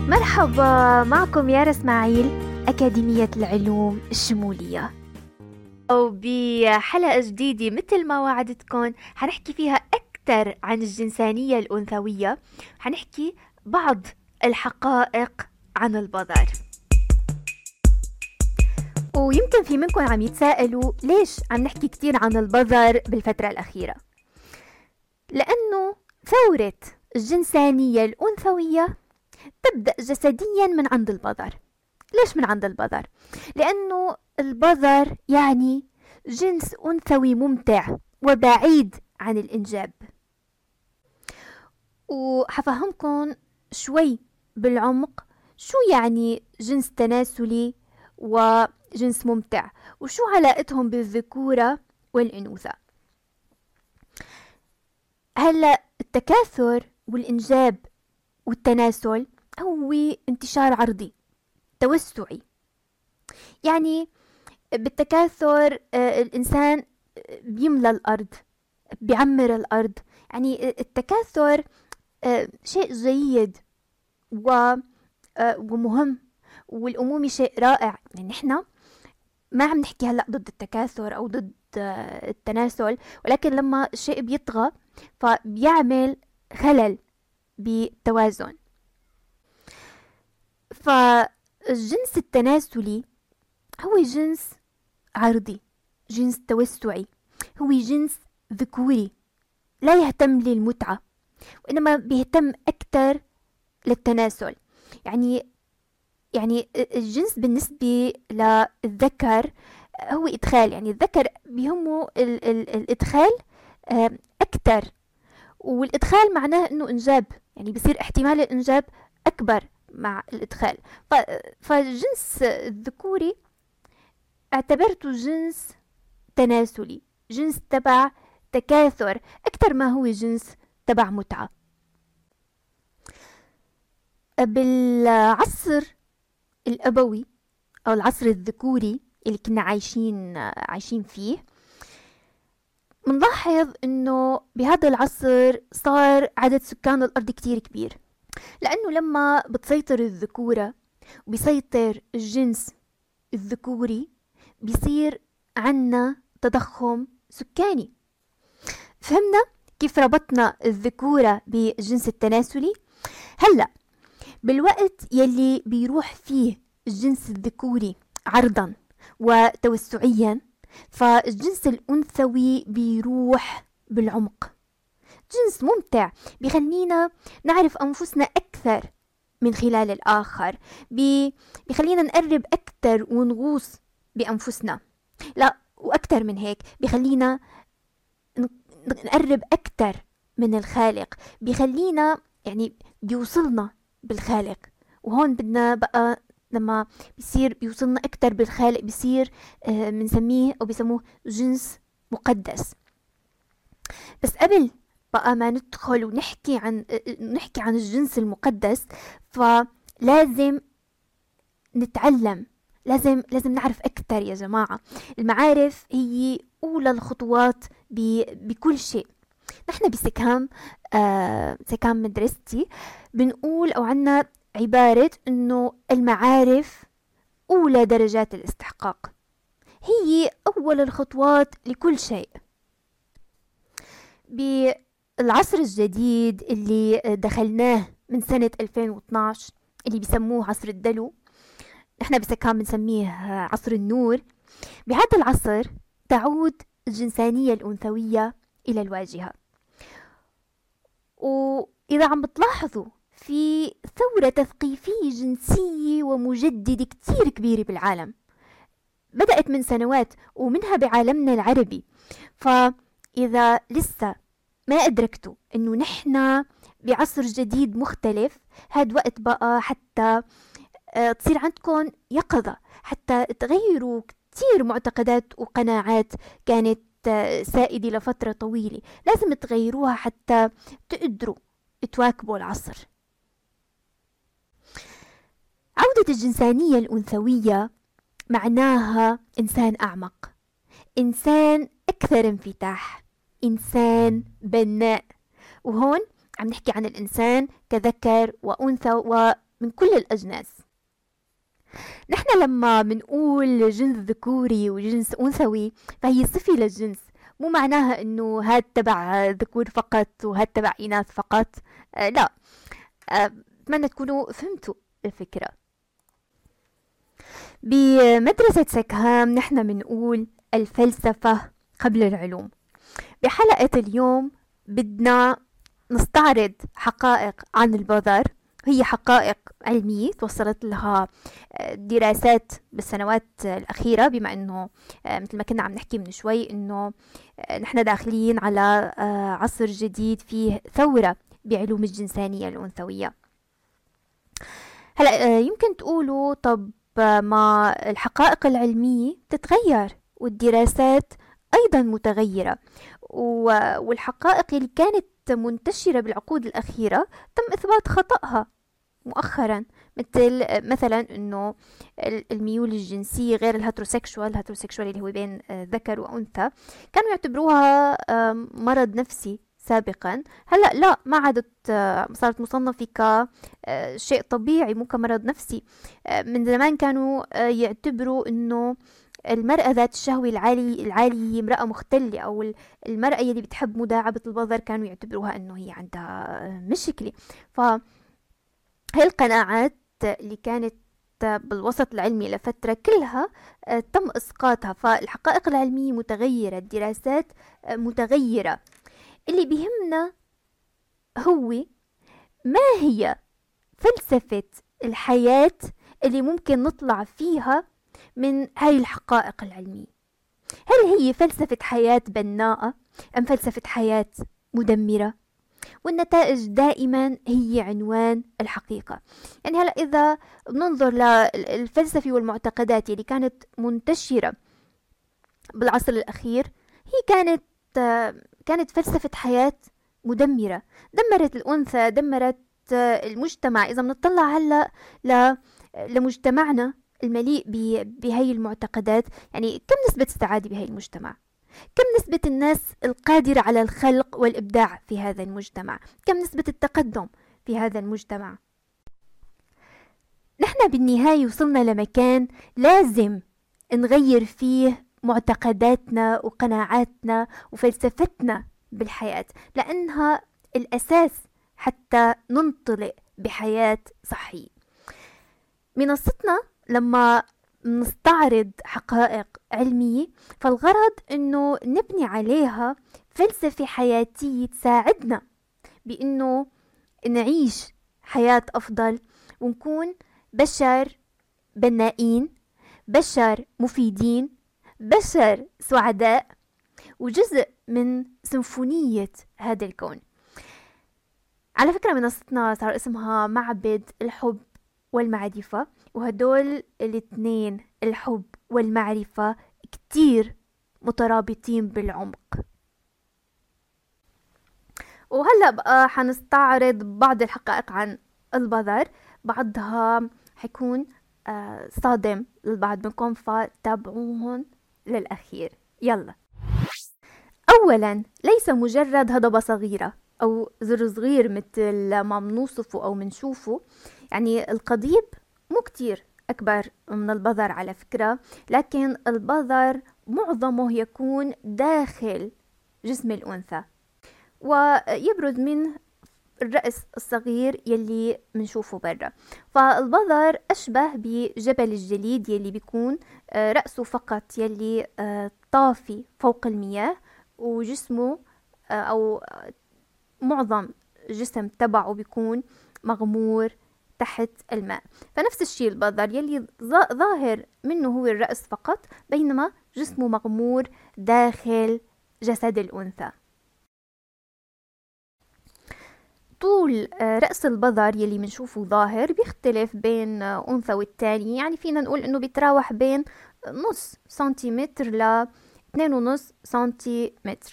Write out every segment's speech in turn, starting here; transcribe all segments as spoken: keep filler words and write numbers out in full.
مرحبا، معكم يارا اسماعيل، أكاديمية العلوم الشمولية، وبحلقة جديدة مثل ما وعدتكم حنحكي فيها أكثر عن الجنسانية الأنثوية. حنحكي بعض الحقائق عن البظر. ويمكن في منكم عم يتساءلوا ليش عم نحكي كتير عن البظر بالفترة الأخيرة؟ لأنه ثورة الجنسانية الأنثوية تبدأ جسديا من عند البظر. ليش من عند البظر؟ لأنه البظر يعني جنس أنثوي ممتع وبعيد عن الإنجاب. وحفهمكم شوي بالعمق شو يعني جنس تناسلي وجنس ممتع، وشو علاقتهم بالذكورة والأنوثة. هلأ التكاثر والإنجاب والتناسل هو انتشار عرضي توسعي. يعني بالتكاثر الإنسان بيملى الأرض، بيعمر الأرض. يعني التكاثر شيء جيد ومهم، والأمومة شيء رائع. يعني نحن ما عم نحكي هلأ ضد التكاثر أو ضد التناسل، ولكن لما الشيء بيطغى فبيعمل خلل بالتوازن. فالجنس التناسلي هو جنس عرضي، جنس توسعي، هو جنس ذكوري لا يهتم للمتعة، وإنما بيهتم أكثر للتناسل. يعني يعني الجنس بالنسبة للذكر هو إدخال. يعني الذكر بيهمه ال ال الإدخال أكثر، والإدخال معناه إنه إنجاب، يعني بصير احتمال الإنجاب أكبر مع الإدخال. فالجنس الذكوري اعتبرته جنس تناسلي، جنس تبع تكاثر أكثر ما هو جنس تبع متعة. بالعصر الأبوي أو العصر الذكوري اللي كنا عايشين عايشين فيه، منلاحظ إنه بهذا العصر صار عدد سكان الأرض كتير كبير، لأنه لما بتسيطر الذكورة وبيسيطر الجنس الذكوري بيصير عنا تضخم سكاني. فهمنا كيف ربطنا الذكورة بالجنس التناسلي؟ هلأ بالوقت يلي بيروح فيه الجنس الذكوري عرضا وتوسعيا، فالجنس الأنثوي بيروح بالعمق. جنس ممتع بيخلينا نعرف أنفسنا أكثر من خلال الآخر، بي... بيخلينا نقرب أكثر ونغوص بأنفسنا. لا، وأكثر من هيك بيخلينا نقرب أكثر من الخالق، بيخلينا يعني بيوصلنا بالخالق. وهون بدنا بقى لما بيصير بيوصلنا أكثر بالخالق بيصير آه بنسميه أو بيسموه جنس مقدس. بس قبل بقى ما ندخل ونحكي عن نحكي عن الجنس المقدس، فلازم نتعلم، لازم لازم نعرف أكثر يا جماعة. المعارف هي أولى الخطوات بكل شيء. نحن بسكام آه سكام مدرستي بنقول أو عنا عبارة إنه المعارف أولى درجات الاستحقاق، هي أول الخطوات لكل شيء. بالعصر الجديد اللي دخلناه من سنة ألفين واثناشر اللي بيسموه عصر الدلو، نحن بسكام بنسميه عصر النور. بهذا العصر تعود الجنسانية الأنثوية إلى الواجهة. وإذا عم بتلاحظوا في ثورة تثقيفية جنسية ومجددة كتير كبيرة بالعالم، بدأت من سنوات ومنها بعالمنا العربي. فإذا لسه ما أدركتوا إنه نحن بعصر جديد مختلف، هاد وقت بقى حتى تصير عندكم يقظة، حتى تغيروا كتير معتقدات وقناعات كانت سائدة لفترة طويلة. لازم تغيروها حتى تقدروا تواكبوا العصر. عودة الجنسانية الأنثوية معناها إنسان أعمق، إنسان أكثر انفتاح، إنسان بناء. وهون عم نحكي عن الإنسان كذكر وأنثى من كل الأجناس. نحن لما منقول جنس ذكوري وجنس أنثوي فهي صفة للجنس، مو معناها انه هاد تبع ذكور فقط وهاد تبع إناث فقط. آه لا، آه، أتمنى تكونوا فهمتوا الفكرة. بمدرسة سكهام نحن منقول الفلسفة قبل العلوم. بحلقة اليوم بدنا نستعرض حقائق عن البذر، هي حقائق علمية توصلت لها دراسات بالسنوات الأخيرة، بما أنه مثل ما كنا عم نحكي من شوي أنه نحن داخلين على عصر جديد فيه ثورة بعلوم الجنسانية الأنثوية. هلأ يمكن تقولوا طب ما الحقائق العلمية تتغير والدراسات أيضا متغيرة، والحقائق اللي كانت منتشرة بالعقود الأخيرة تم إثبات خطأها مؤخرا، مثل مثلا انه الميول الجنسية غير الهتروسيكشوال الهتروسيكشوال اللي هو بين ذكر وأنثى كانوا يعتبروها مرض نفسي سابقا. هلأ لا، ما عادت، صارت مصنفة كشيء طبيعي مو كمرض نفسي. من زمان كانوا يعتبروا انه المرأة ذات الشهوة العالي العالي هي امرأة مختلة، او المرأة اللي بتحب مداعبة البظر كانوا يعتبروها انه هي عندها مشكلة. ف هاي القناعات اللي كانت بالوسط العلمي لفترة كلها تم إسقاطها. فالحقائق العلمية متغيرة، الدراسات متغيرة. اللي بيهمنا هو ما هي فلسفة الحياة اللي ممكن نطلع فيها من هاي الحقائق العلمية. هل هي فلسفة حياة بناءة أم فلسفة حياة مدمرة؟ والنتائج دائما هي عنوان الحقيقة. يعني هلأ إذا بننظر للفلسفة والمعتقدات اللي كانت منتشرة بالعصر الأخير، هي كانت كانت فلسفة حياة مدمرة، دمرت الأنثى، دمرت المجتمع. إذا بنطلع هلأ لمجتمعنا المليء بهي المعتقدات، يعني كم نسبة السعادة بهي المجتمع؟ كم نسبة الناس القادرة على الخلق والإبداع في هذا المجتمع؟ كم نسبة التقدم في هذا المجتمع؟ نحن بالنهاية وصلنا لمكان لازم نغير فيه معتقداتنا وقناعاتنا وفلسفتنا بالحياة، لأنها الأساس حتى ننطلق بحياة صحية. منصتنا لما نستعرض حقائق علمية فالغرض انه نبني عليها فلسفة حياتية تساعدنا بانه نعيش حياة افضل ونكون بشر بنائين، بشر مفيدين، بشر سعداء، وجزء من سيمفونية هذا الكون. على فكرة منصتنا صار اسمها معبد الحب والمعرفة، وهدول الاثنين الحب والمعرفة كتير مترابطين بالعمق. وهلأ بقى حنستعرض بعض الحقائق عن البذر، بعضها حيكون آه صادم للبعض منكم، فتابعوهم للأخير. يلا. أولا، ليس مجرد هضبة صغيرة أو زر صغير مثل ما منوصفه أو منشوفه. يعني القضيب مو كتير أكبر من البذر على فكرة، لكن البذر معظمه يكون داخل جسم الأنثى ويبرز من الرأس الصغير يلي منشوفه برا. فالبذر أشبه بجبل الجليد يلي بيكون رأسه فقط يلي طافي فوق المياه، وجسمه أو معظم جسم تبعه بيكون مغمور تحت الماء. فنفس الشيء البذر يلي ظاهر منه هو الرأس فقط، بينما جسمه مغمور داخل جسد الأنثى. طول رأس البذر يلي منشوفه ظاهر بيختلف بين أنثى والتاني، يعني فينا نقول إنه بيتراوح بين نص سنتيمتر ل اثنين ونص سنتيمتر.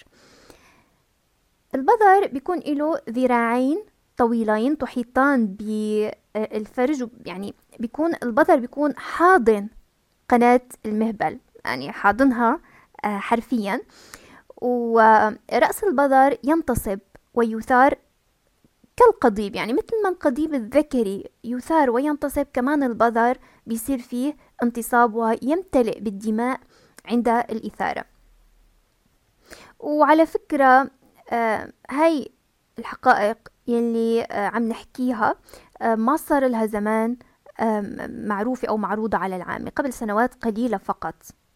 البذر بيكون له ذراعين طويلين تحيطان بالفرج، يعني بيكون البذر بيكون حاضن قناة المهبل، يعني حاضنها حرفيا. ورأس البذر ينتصب ويثار كالقضيب، يعني مثل ما القضيب الذكري يثار وينتصب، كمان البذر بيصير فيه انتصاب ويمتلئ بالدماء عند الإثارة. وعلى فكرة آه هاي الحقائق يلي آه عم نحكيها آه ما صار لها زمان آه معروفة أو معروضة على العامة، قبل سنوات قليلة فقط.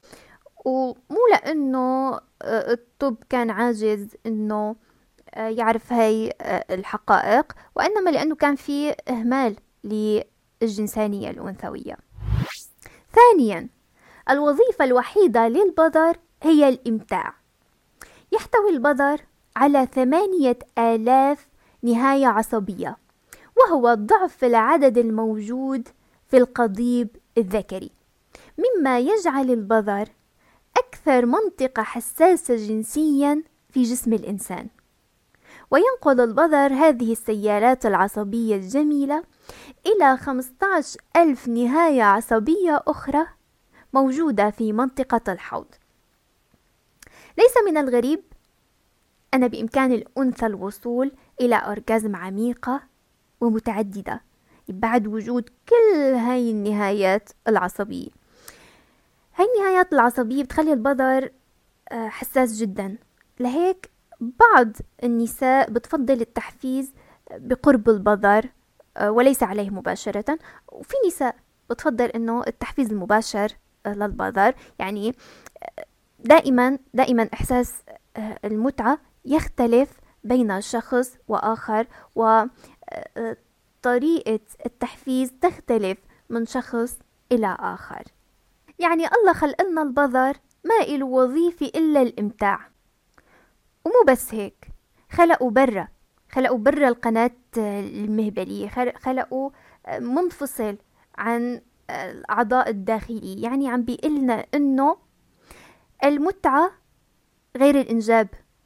ومو لأنه آه الطب كان عاجز أنه آه يعرف هاي آه الحقائق، وإنما لأنه كان في إهمال للجنسانية الأنثوية. ثانيا، الوظيفة الوحيدة للبذر هي الإمتاع. يحتوي البذر على ثمانية آلاف نهاية عصبية، وهو ضعف العدد الموجود في القضيب الذكري، مما يجعل البذر أكثر منطقة حساسة جنسيا في جسم الإنسان. وينقل البذر هذه السيالات العصبية الجميلة إلى خمسة عشر ألف نهاية عصبية أخرى موجودة في منطقة الحوض. ليس من الغريب أن بإمكان الأنثى الوصول إلى أورجازم عميقة ومتعددة بعد وجود كل هاي النهايات العصبية. هاي النهايات العصبية بتخلي البذر حساس جدا، لهيك بعض النساء بتفضل التحفيز بقرب البذر وليس عليه مباشرة، وفي نساء بتفضل انه التحفيز المباشر للبذر. يعني دائما دائما احساس المتعة يختلف بين شخص واخر، وطريقة التحفيز تختلف من شخص الى اخر. يعني الله خلق لنا البذر ما إله وظيفة الا الامتاع. ومو بس هيك، خلقوا برا خلقوا برا القناة المهبلية، خلقوا منفصل عن الأعضاء الداخلية. يعني عم بيقلنا إنه المتعة غير الإنجاب.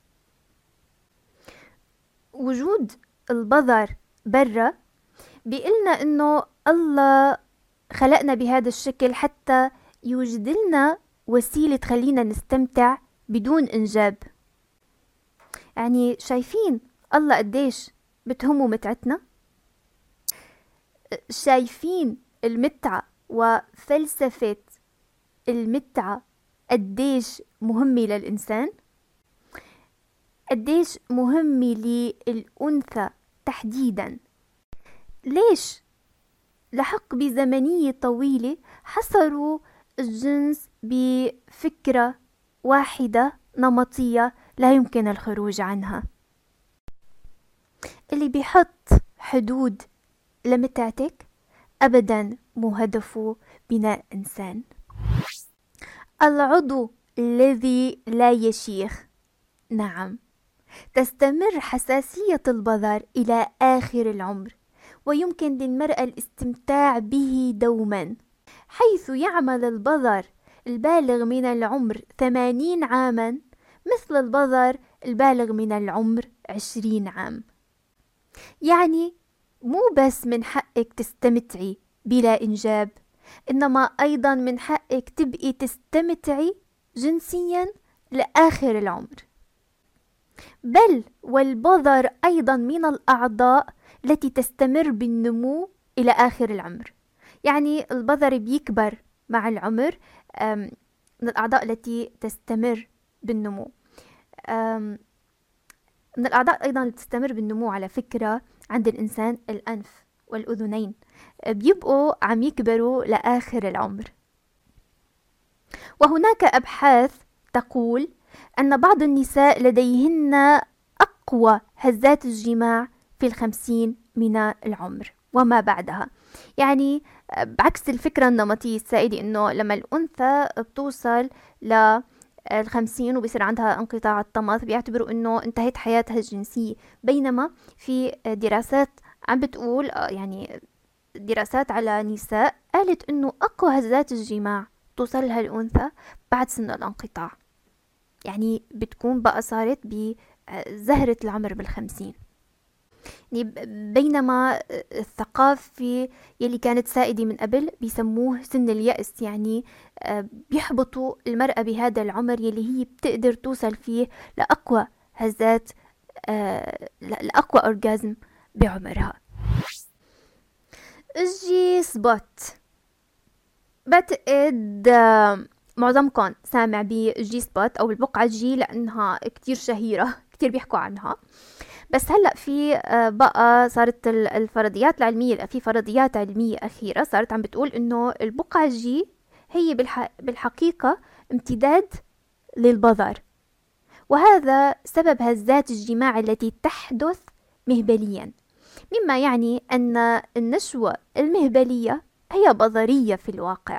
وجود البذر برا بيقلنا إنه الله خلقنا بهذا الشكل حتى يوجد لنا وسيلة تخلينا نستمتع بدون إنجاب. يعني شايفين الله قديش بتهمه متعتنا؟ شايفين المتعة وفلسفة المتعة قديش مهمة للإنسان؟ قديش مهمة للأنثى تحديدا؟ ليش لحقبة زمنية طويلة حصروا الجنس بفكرة واحدة نمطية لا يمكن الخروج عنها؟ اللي بيحط حدود لمتعتك أبدا مو هدفه بناء إنسان. العضو الذي لا يشيخ. نعم، تستمر حساسية البذر إلى آخر العمر، ويمكن للمرأة الاستمتاع به دوما، حيث يعمل البذر البالغ من العمر ثمانين عاما مثل البذر البالغ من العمر عشرين عام. يعني مو بس من حقك تستمتعي بلا إنجاب، إنما أيضا من حقك تبقي تستمتعي جنسيا لآخر العمر. بل والبذر أيضا من الأعضاء التي تستمر بالنمو إلى آخر العمر. يعني البذر بيكبر مع العمر، من الأعضاء التي تستمر بالنمو. من الأعضاء أيضا التي تستمر بالنمو على فكرة عند الإنسان الأنف والأذنين، بيبقوا عم يكبروا لآخر العمر. وهناك أبحاث تقول أن بعض النساء لديهن أقوى هزات الجماع في الخمسين من العمر وما بعدها. يعني بعكس الفكرة النمطية السائدة إنه لما الأنثى بتوصل للخمسين وبيصير عندها انقطاع الطمث بيعتبروا إنه انتهت حياتها الجنسية، بينما في دراسات عم بتقول، يعني دراسات على نساء قالت إنه أقوى هزات الجماع توصلها الأنثى بعد سن الانقطاع. يعني بتكون بقى صارت بزهرة العمر بالخمسين. يعني بينما الثقافة يلي كانت سائدة من قبل بيسموه سن اليأس، يعني بيحبطوا المرأة بهذا العمر يلي هي بتقدر توصل فيه لأقوى هزات، لأقوى أورجازم بعمرها. الجي سبوت، بعتقد معظمكم سامع بالجي سبوت أو البقعة الجي لأنها كتير شهيرة، كتير بيحكوا عنها. بس هلأ في بقى صارت الفرضيات العلمية، في فرضيات علمية أخيرة صارت عم بتقول إنه البقعة الجي هي بالحقيقة امتداد للبظر، وهذا سبب هزات الجماع التي تحدث مهبليا، مما يعني أن النشوة المهبلية هي بظرية في الواقع.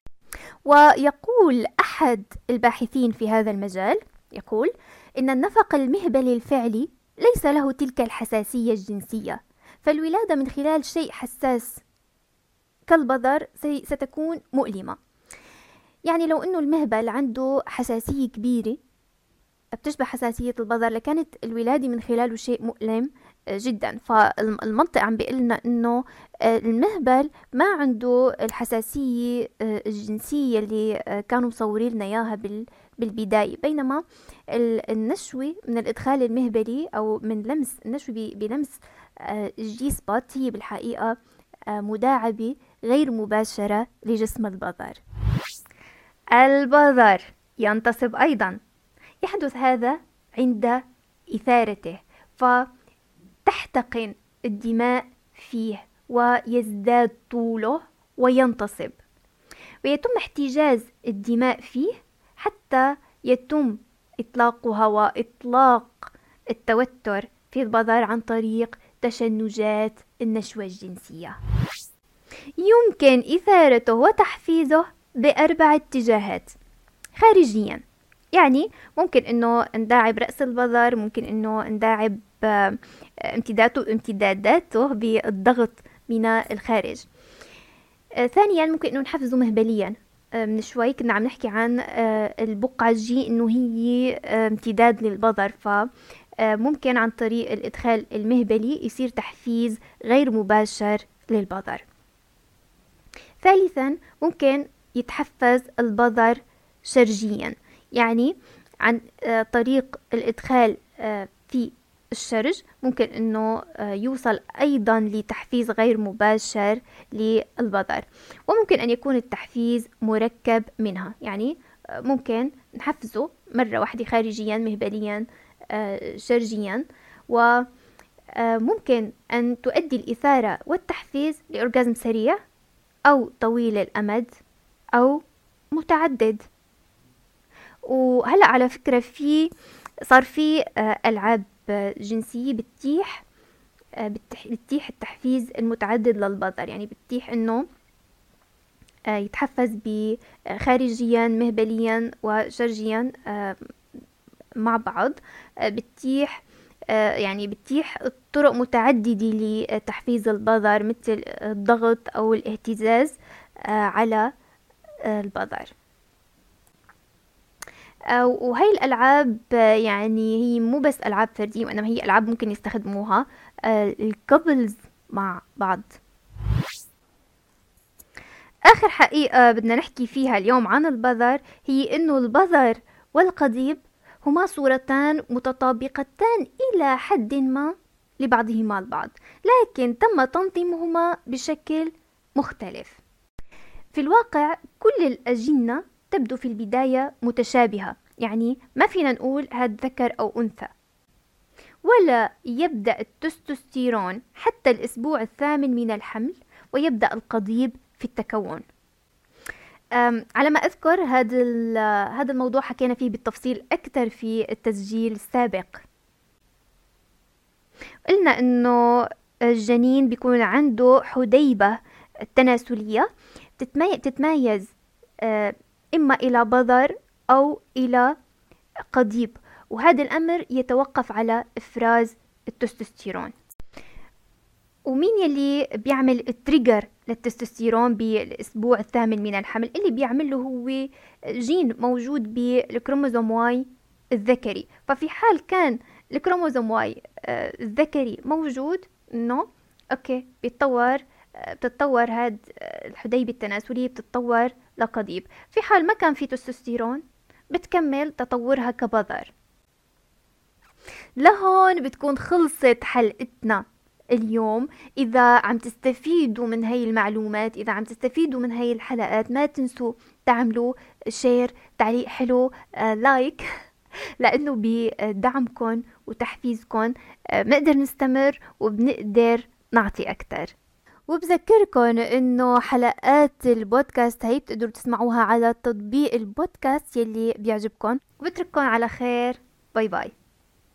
ويقول أحد الباحثين في هذا المجال، يقول إن النفق المهبلي الفعلي ليس له تلك الحساسية الجنسية، فالولادة من خلال شيء حساس كالبظر ستكون مؤلمة. يعني لو أنه المهبل عنده حساسية كبيرة بتشبه حساسية البظر لكانت الولادة من خلاله شيء مؤلم جدا. فالمنطق عم بيقلنا انه المهبل ما عنده الحساسية الجنسية اللي كانوا مصورين لنا اياها بالبداية، بينما النشوة من الادخال المهبلي او من لمس النشوة بلمس الجي سبوت هي بالحقيقة مداعبة غير مباشرة لجسم البظر. البظر ينتصب ايضا، يحدث هذا عند إثارته، فتحتقن الدماء فيه ويزداد طوله وينتصب، ويتم احتجاز الدماء فيه حتى يتم إطلاقها وإطلاق التوتر في البظر عن طريق تشنجات النشوة الجنسية. يمكن إثارته وتحفيزه بأربع اتجاهات. خارجيا، يعني ممكن انه نداعب رأس البظر، ممكن انه نداعب امتداده امتداداته بالضغط من الخارج. ثانيا ممكن انه نحفزه مهبليا. من شوي كنا عم نحكي عن البقعة الجي انه هي امتداد للبظر، فممكن عن طريق الادخال المهبلي يصير تحفيز غير مباشر للبظر. ثالثا ممكن يتحفز البظر شرجيا، يعني عن طريق الإدخال في الشرج ممكن أنه يوصل أيضا لتحفيز غير مباشر للبظر، وممكن أن يكون التحفيز مركب منها، يعني ممكن نحفزه مرة واحدة خارجيا مهبليا شرجيا، وممكن أن تؤدي الإثارة والتحفيز لأورجازم سريع أو طويل الأمد أو متعدد. وهلأ على فكرة في صار في ألعاب جنسية بتتيح بتتيح التحفيز المتعدد للبظر، يعني بتتيح انه يتحفز خارجيا مهبليا وشرجيا مع بعض، بتتيح يعني بتتيح طرق متعددة لتحفيز البظر مثل الضغط أو الاهتزاز على البظر. وهي الألعاب يعني هي مو بس ألعاب فردية، وإنما هي ألعاب ممكن يستخدموها الكابلز مع بعض. آخر حقيقة بدنا نحكي فيها اليوم عن البظر هي إنه البظر والقضيب هما صورتان متطابقتان إلى حد ما لبعضهما البعض، لكن تم تنظيمهما بشكل مختلف. في الواقع كل الأجنة تبدو في البداية متشابهة، يعني ما فينا نقول هاد ذكر أو أنثى، ولا يبدأ التستوستيرون حتى الأسبوع الثامن من الحمل، ويبدأ القضيب في التكون. على ما أذكر هذا هذا الموضوع حكينا فيه بالتفصيل أكثر في التسجيل السابق. قلنا إنه الجنين بيكون عنده حديبة تناسلية تتميز إما إلى بظر أو إلى قضيب، وهذا الأمر يتوقف على إفراز التستوستيرون. ومين يلي بيعمل التريجر للتستوستيرون بالأسبوع الثامن من الحمل؟ اللي بيعمله هو جين موجود بالكروموزوم واي الذكري. ففي حال كان الكروموزوم واي الذكري موجود، إنه أوكي بيتطور بتتطور هاد الحديبة التناسلية بتتطور لقضيب. في حال ما كان في تستوستيرون بتكمل تطورها كبظر. لهون بتكون خلصت حلقتنا اليوم. إذا عم تستفيدوا من هاي المعلومات، إذا عم تستفيدوا من هاي الحلقات، ما تنسوا تعملوا شير، تعليق حلو، آه، لايك لأنه بدعمكم وتحفيزكم آه، بنقدر نستمر وبنقدر نعطي أكتر. وبذكركن انه حلقات البودكاست هي بتقدروا تسمعوها على تطبيق البودكاست يلي بيعجبكن، وبترككن على خير. باي باي.